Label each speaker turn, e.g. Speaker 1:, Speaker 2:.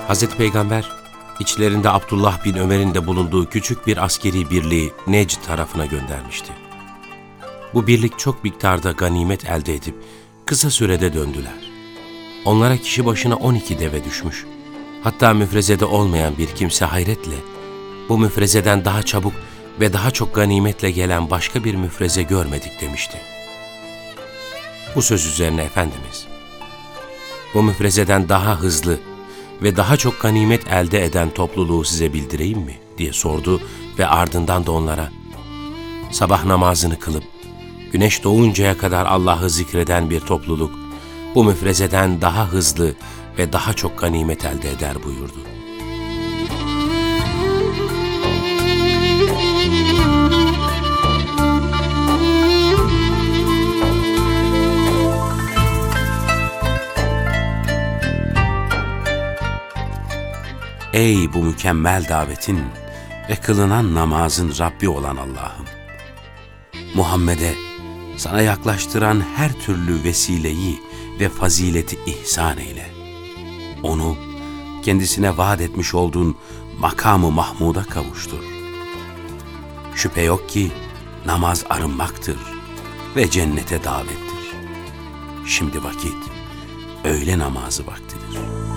Speaker 1: Hazreti Peygamber, içlerinde Abdullah bin Ömer'in de bulunduğu küçük bir askeri birliği Necd tarafına göndermişti. Bu birlik çok miktarda ganimet elde edip kısa sürede döndüler. Onlara kişi başına 12 deve düşmüş. Hatta müfrezede olmayan bir kimse hayretle, bu müfrezeden daha çabuk ve daha çok ganimetle gelen başka bir müfreze görmedik demişti. Bu söz üzerine Efendimiz, bu müfrezeden daha hızlı ve daha çok ganimet elde eden topluluğu size bildireyim mi diye sordu ve ardından da onlara, sabah namazını kılıp güneş doğuncaya kadar Allah'ı zikreden bir topluluk bu müfrezeden daha hızlı ve daha çok ganimet elde eder buyurdu.
Speaker 2: Ey bu mükemmel davetin ve kılınan namazın Rabbi olan Allah'ım! Muhammed'e sana yaklaştıran her türlü vesileyi ve fazileti ihsan eyle. Onu kendisine vaat etmiş olduğun makamı Mahmud'a kavuştur. Şüphe yok ki namaz arınmaktır ve cennete davettir. Şimdi vakit öğle namazı vaktidir.